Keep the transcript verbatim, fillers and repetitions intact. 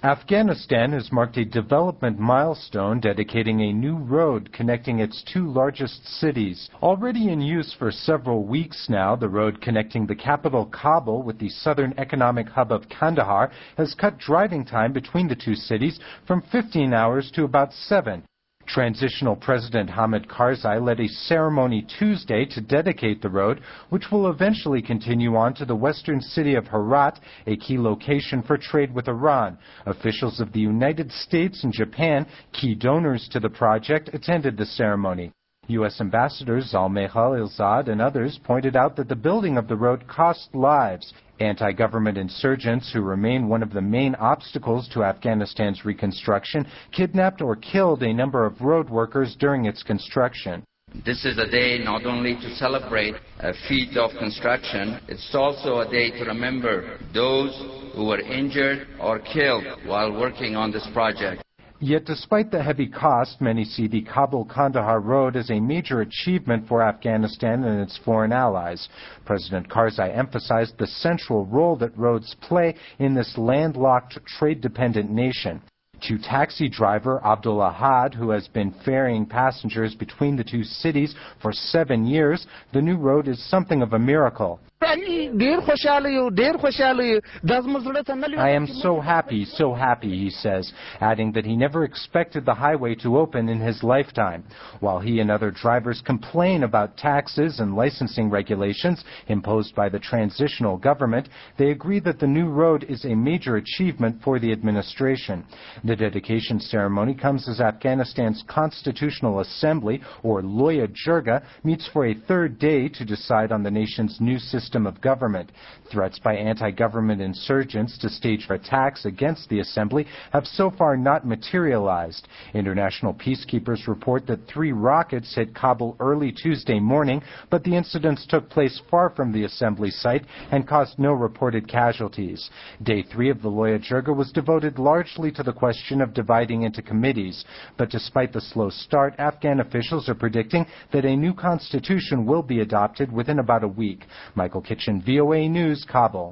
Afghanistan has marked a development milestone dedicating a new road connecting its two largest cities. Already in use for several weeks now, the road connecting the capital Kabul with the southern economic hub of Kandahar has cut driving time between the two cities from fifteen hours to about seven. Transitional President Hamid Karzai led a ceremony Tuesday to dedicate the road, which will eventually continue on to the western city of Herat, a key location for trade with Iran. Officials of the United States and Japan, key donors to the project, attended the ceremony. U S Ambassadors Zalmay Khalilzad and others pointed out that the building of the road cost lives. Anti-government insurgents, who remain one of the main obstacles to Afghanistan's reconstruction, kidnapped or killed a number of road workers during its construction. This is a day not only to celebrate a feat of construction, it's also a day to remember those who were injured or killed while working on this project. Yet despite the heavy cost, many see the Kabul-Kandahar road as a major achievement for Afghanistan and its foreign allies. President Karzai emphasized the central role that roads play in this landlocked, trade-dependent nation. To taxi driver Abdul Ahad, who has been ferrying passengers between the two cities for seven years, the new road is something of a miracle. I am so happy, so happy, he says, adding that he never expected the highway to open in his lifetime. While he and other drivers complain about taxes and licensing regulations imposed by the transitional government, they agree that the new road is a major achievement for the administration. The dedication ceremony comes as Afghanistan's Constitutional Assembly, or Loya Jirga, meets for a third day to decide on the nation's new system of government. Threats by anti-government insurgents to stage attacks against the assembly have so far not materialized. International peacekeepers report that three rockets hit Kabul early Tuesday morning, but the incidents took place far from the assembly site and caused no reported casualties. Day three of the Loya Jirga was devoted largely to the question of dividing into committees, but despite the slow start, Afghan officials are predicting that a new constitution will be adopted within about a week. Michael Kitchen, V O A News, Kabul.